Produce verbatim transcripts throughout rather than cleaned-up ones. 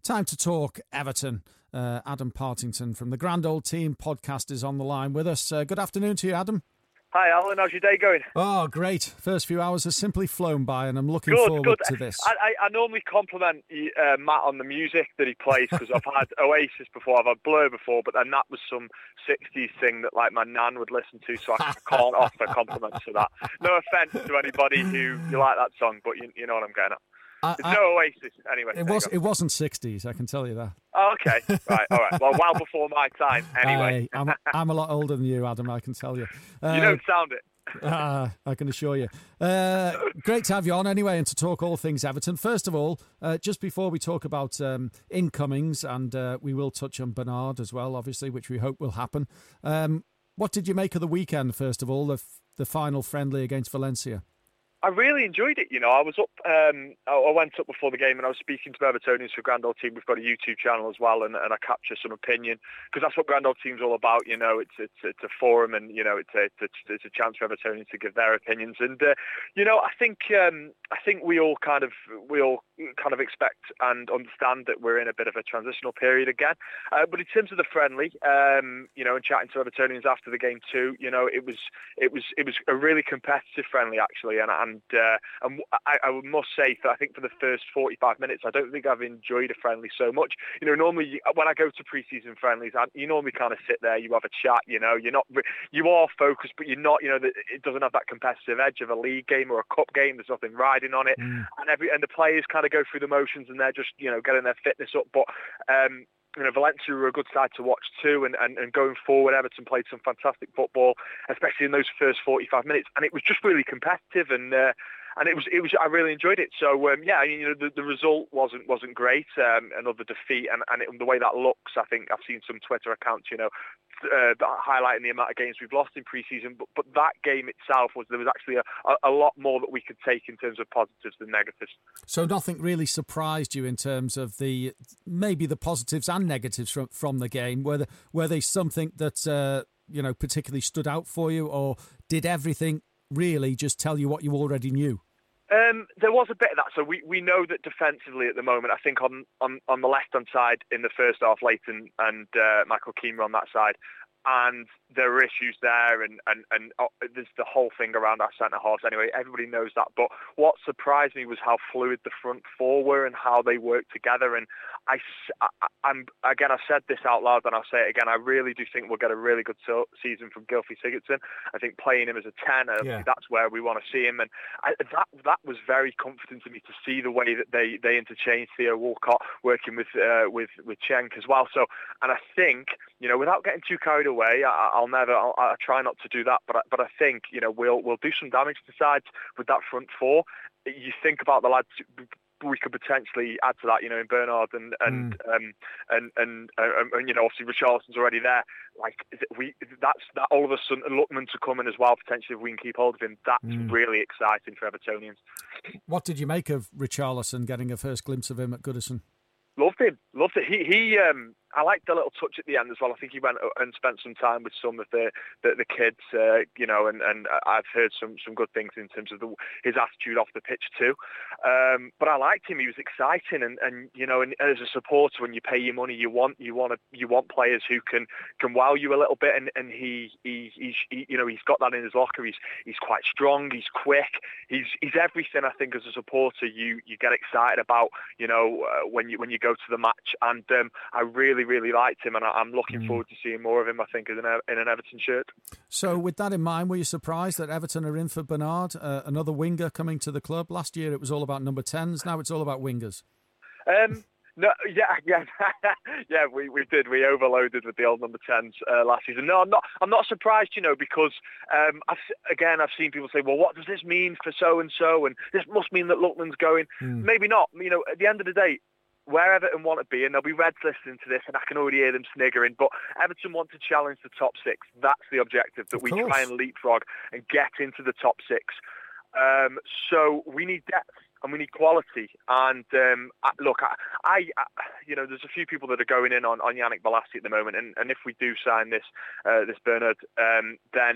Time to talk Everton. Uh, Adam Partington from the Grand Old Team podcast is on the line with us. Uh, good afternoon to you, Adam. Hi, Alan. How's your day going? Oh, great. First few hours have simply flown by, and I'm looking good, forward good. to this. I, I, I normally compliment uh, Matt on the music that he plays, because I've had Oasis before, I've had Blur before, but then that was some sixties thing that like my nan would listen to, so I can't offer compliments for that. No offence to anybody who you like that song, but you, you know what I'm getting at. I, There's no Oasis, anyway. It was. It wasn't sixties, I can tell you that. Oh, okay, right, all right. Well, well before my time, anyway. I, I'm, I'm a lot older than you, Adam, I can tell you. Uh, you don't sound it. uh, I can assure you. Uh, great to have you on anyway, and to talk all things Everton. First of all, uh, just before we talk about um, incomings, and uh, we will touch on Bernard as well, obviously, which we hope will happen. Um, what did you make of the weekend, first of all, the, the final friendly against Valencia? I really enjoyed it. You know, I was up, um, I went up before the game and I was speaking to Evertonians for Grand Old Team. We've got a YouTube channel as well, and, and I capture some opinion, because that's what Grand Old Team's all about. You know, it's it's it's a forum, and you know, it's a it's, it's a chance for Evertonians to give their opinions. And uh, you know, I think um, I think we all kind of we all kind of expect and understand that we're in a bit of a transitional period again. Uh, but in terms of the friendly, um, you know, and chatting to Evertonians after the game too, you know, it was it was it was a really competitive friendly actually, and and. And, uh, and I, I must say that I think for the first forty-five minutes, I don't think I've enjoyed a friendly so much. You know, normally when I go to pre-season friendlies, I, you normally kind of sit there, you have a chat. You know, you're not, you are focused, but you're not. You know, it doesn't have that competitive edge of a league game or a cup game. There's nothing riding on it, mm. and every and the players kind of go through the motions, and they're just you know getting their fitness up. But um, you know, Valencia were a good side to watch too, and, and, and going forward, Everton played some fantastic football, especially in those first forty-five minutes, and it was just really competitive, and uh, and it was it was I really enjoyed it. So um, yeah, I mean, you know, the, the result wasn't wasn't great, um, another defeat, and and it, the way that looks, I think I've seen some Twitter accounts, you know, uh, highlighting the amount of games we've lost in pre-season, but but that game itself was there was actually a, a, a lot more that we could take in terms of positives than negatives. So nothing really surprised you in terms of the maybe the positives and negatives from from the game. Were there, were they something that uh, you know particularly stood out for you, or did everything really just tell you what you already knew? Um, there was a bit of that. So we, we know that defensively at the moment, I think on, on, on the left-hand side in the first half, Leighton and uh, Michael Keane were on that side. And there are issues there, and, and, and oh, there's the whole thing around our centre-halves anyway. Everybody knows that. But what surprised me was how fluid the front four were and how they worked together. And I, I, I'm, again, I've said this out loud and I'll say it again, I really do think we'll get a really good so- season from Gylfi Sigurdsson. I think playing him as a ten, uh, yeah. that's where we want to see him. And I, that that was very comforting to me to see the way that they, they interchanged Theo Walcott working with, uh, with, with Cenk as well. So, and I think, you know, without getting too carried away, way. I, I'll never. I'll, I try not to do that, but I, but I think you know we'll we'll do some damage to sides with that front four. You think about the lads we could potentially add to that, you know, in Bernard and and mm. um, and, and, and and you know obviously Richarlison's already there. Like we, that's that all of a sudden Lookman to come in as well potentially if we can keep hold of him. That's mm. really exciting for Evertonians. What did you make of Richarlison getting a first glimpse of him at Goodison? Loved him, loved it. He he. Um, I liked the little touch at the end as well. I think he went and spent some time with some of the the, the kids, uh, you know, and, and I've heard some, some good things in terms of the, his attitude off the pitch too. Um, but I liked him. He was exciting, and, and you know, and as a supporter, when you pay your money, you want you want to, you want players who can, can wow you a little bit, and, and he he he's he, you know he's got that in his locker. He's he's quite strong. He's quick. He's he's everything. I think as a supporter, you you get excited about, you know, uh, when you when you go to the match, and um, I really. really liked him, and I'm looking mm. forward to seeing more of him, I think, in an, in an Everton shirt. So with that in mind, were you surprised that Everton are in for Bernard, uh, another winger coming to the club? Last year it was all about number tens, now it's all about wingers. Um, no, yeah, yeah, yeah. We, we did. We overloaded with the old number tens uh, last season. No, I'm not. I'm not surprised, you know, because um, I've, again, I've seen people say, "Well, what does this mean for so and so?" And this must mean that Lookman's going. Mm. Maybe not. You know, at the end of the day, where Everton want to be, and there'll be Reds listening to this, and I can already hear them sniggering, but Everton want to challenge the top six. That's the objective, that we try and leapfrog and get into the top six. Um, so we need depth and we need quality. And um, I, look, I, I, you know, there's a few people that are going in on, on Yannick Bolasie at the moment, and, and if we do sign this uh, this Bernard, um, then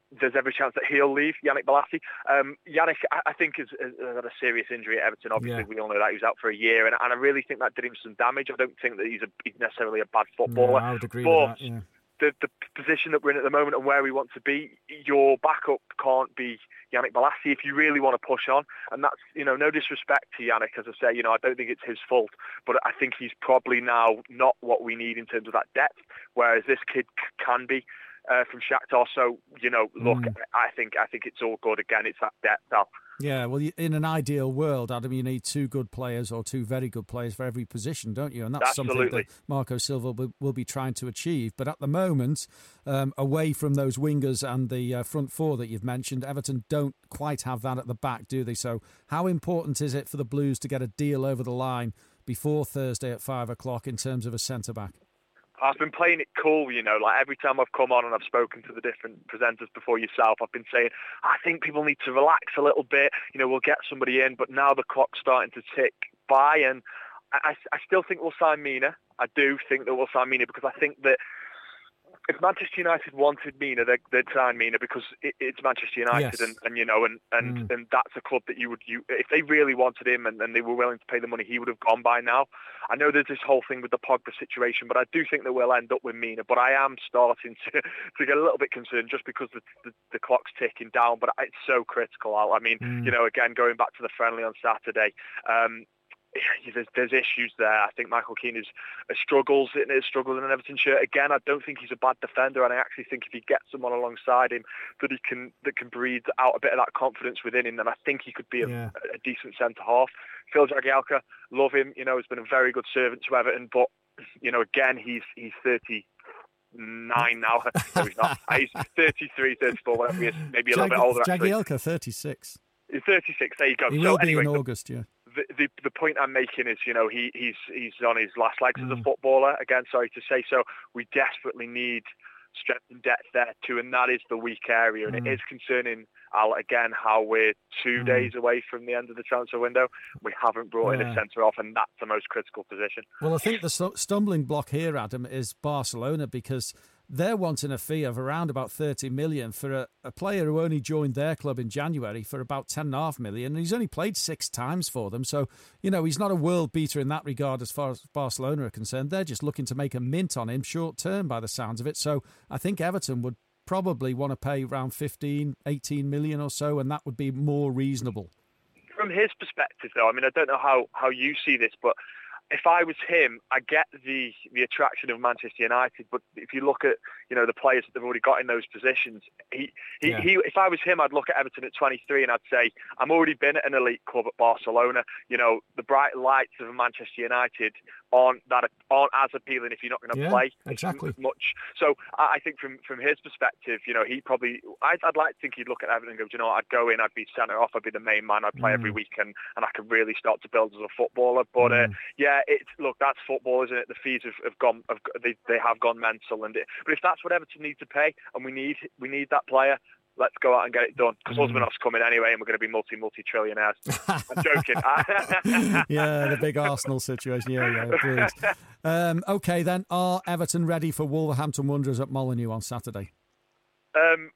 there's every chance that he'll leave, Yannick Bolasie. Um, Yannick, I, I think, has, has had a serious injury at Everton. Obviously, yeah. we all know that he was out for a year, and, and I really think that did him some damage. I don't think that he's, a, he's necessarily a bad footballer. No, I would agree but with that, yeah. The, the position that we're in at the moment and where we want to be, your backup can't be Yannick Bolasie if you really want to push on. And that's, you know, no disrespect to Yannick, as I say, you know, I don't think it's his fault, but I think he's probably now not what we need in terms of that depth, whereas this kid c- can be uh, from Shakhtar. So, you know, look, mm. I think I think it's all good. Again, it's that depth now. Yeah, well, in an ideal world, Adam, you need two good players or two very good players for every position, don't you? And that's Absolutely. something that Marco Silva will, will be trying to achieve. But at the moment, um, away from those wingers and the uh, front four that you've mentioned, Everton don't quite have that at the back, do they? So how important is it for the Blues to get a deal over the line before Thursday at five o'clock in terms of a centre-back? I've been playing it cool, you know, like every time I've come on and I've spoken to the different presenters before yourself, I've been saying, I think people need to relax a little bit, you know, we'll get somebody in, but now the clock's starting to tick by, and I, I still think we'll sign Mina. I do think that we'll sign Mina, because I think that if Manchester United wanted Mina, they'd, they'd sign Mina, because it, it's Manchester United, yes. and, and you know, and and, mm. and that's a club that you would, you if they really wanted him and, and they were willing to pay the money, he would have gone by now. I know there's this whole thing with the Pogba situation, but I do think that we'll end up with Mina. But I am starting to to get a little bit concerned just because the the, the clock's ticking down. But it's so critical. I mean, mm. you know, again, going back to the friendly on Saturday. Um, There's, there's issues there. I think Michael Keane is uh, struggles in his struggled in an Everton shirt. Again, I don't think he's a bad defender, and I actually think if he gets someone alongside him that he can that can breathe out a bit of that confidence within him, then I think he could be a, yeah. a decent centre half. Phil Jagielka, love him. You know, has been a very good servant to Everton, but you know, again, he's he's thirty-nine now. No, he's not. He's thirty-three, thirty-four, whatever he is. Maybe a Jag- little bit older. Jagielka, thirty-six. He's thirty-six. There you go. He so will be anyway, in August, yeah. The, the the point I'm making is, you know, he he's he's on his last legs mm. as a footballer. Again, sorry to say so. We desperately need strength and depth there too, and that is the weak area. And mm. it is concerning, Al, again, how we're two mm. days away from the end of the transfer window. We haven't brought yeah. in a centre off, and that's the most critical position. Well, I think the stumbling block here, Adam, is Barcelona, because they're wanting a fee of around about thirty million for a, a player who only joined their club in January for about ten and a half million. And he's only played six times for them. So, you know, he's not a world beater in that regard as far as Barcelona are concerned. They're just looking to make a mint on him short term by the sounds of it. So I think Everton would probably want to pay around fifteen, eighteen million or so, and that would be more reasonable. From his perspective, though, I mean, I don't know how, how you see this, but if I was him, I get the the attraction of Manchester United, but if you look at, you know, the players that they've already got in those positions, he, he, yeah. he if I was him, I'd look at Everton at twenty-three and I'd say, I'm already been at an elite club at Barcelona. You know, the bright lights of Manchester United aren't that aren't as appealing if you're not going to yeah, play exactly. much. So I think from from his perspective, you know, he probably, I'd, I'd like to think he'd look at Everton and go, do you know what, I'd go in, I'd be centre off, I'd be the main man, I'd play mm. every week, and, and I could really start to build as a footballer. But mm. uh, yeah, it's look, that's football, isn't it? The fees have, have gone, have, they they have gone mental, and it, but if that's what Everton need to pay, and we need we need that player, let's go out and get it done. Because mm. Usmanov's coming anyway, and we're going to be multi multi trillionaires. I'm joking. Yeah, the big Arsenal situation. Yeah, yeah, please. Um, okay, then, are Everton ready for Wolverhampton Wanderers at Molineux on Saturday? Um.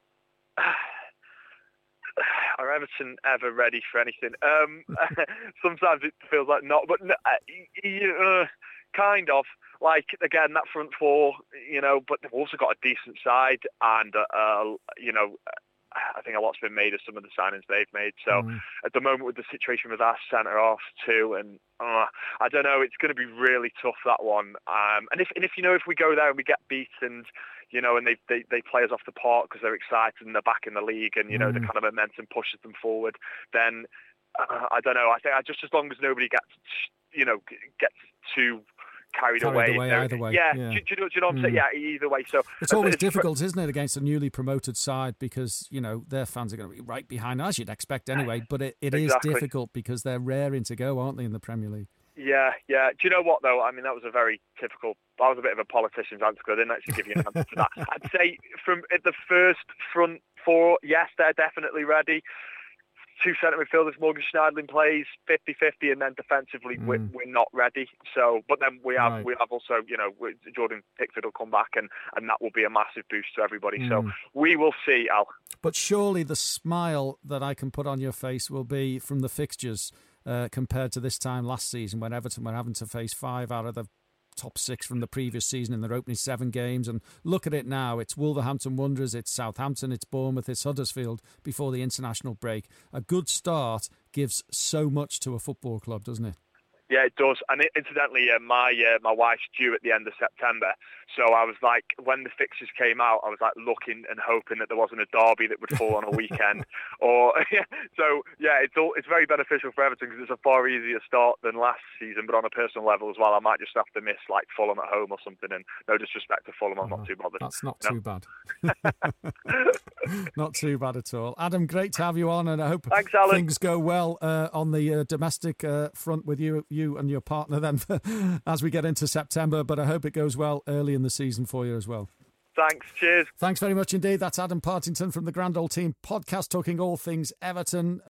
Are Everton ever ready for anything? Um, sometimes it feels like not, but uh, kind of. Like, again, that front four, you know, but they've also got a decent side, and, uh, you know, I think a lot's been made of some of the signings they've made. So mm. at the moment with the situation with our centre off too, and uh, I don't know, it's going to be really tough, that one. Um, and if and if you know if we go there and we get beat, and you know, and they they, they play us off the park because they're excited and they're back in the league, and you know mm. the kind of momentum pushes them forward, then uh, I don't know. I think just as long as nobody gets you know gets too carried, carried away. away either way. Yeah, yeah. Do, do, you know, do you know what I'm saying? Yeah, either way. So it's always it's, difficult, isn't it, against a newly promoted side, because you know their fans are going to be right behind, as you'd expect anyway. But it, it exactly. is difficult because they're raring to go, aren't they, in the Premier League? Yeah, yeah. Do you know what though? I mean, that was a very typical. That was a bit of a politician's answer. I didn't actually give you an answer to that. I'd say from at the first front four, yes, they're definitely ready. two centre midfielders, Morgan Schneidlin plays fifty-fifty, and then defensively mm. we're, we're not ready. So, but then we have right. we have also, you know, Jordan Pickford will come back, and, and that will be a massive boost to everybody. Mm. So we will see, Al. But surely the smile that I can put on your face will be from the fixtures uh, compared to this time last season when Everton were having to face five out of the top six from the previous season in their opening seven games. And look at it now. It's Wolverhampton Wanderers, it's Southampton, it's Bournemouth, it's Huddersfield before the international break. A good start gives so much to a football club, doesn't it? Yeah, it does. And incidentally, uh, my uh, my wife's due at the end of September. So I was like, when the fixtures came out, I was like looking and hoping that there wasn't a derby that would fall on a weekend. or yeah, So, yeah, it's all, it's very beneficial for Everton because it's a far easier start than last season. But on a personal level as well, I might just have to miss like Fulham at home or something. And no disrespect to Fulham, I'm oh, not too bothered. That's not no. too bad. Not too bad at all. Adam, great to have you on. And I hope Thanks, Alan. things go well uh, on the uh, domestic uh, front with you. you and your partner then as we get into September, but I hope it goes well early in the season for you as well. Thanks, cheers. Thanks very much indeed. That's Adam Partington from the Grand Old Team podcast, talking all things Everton.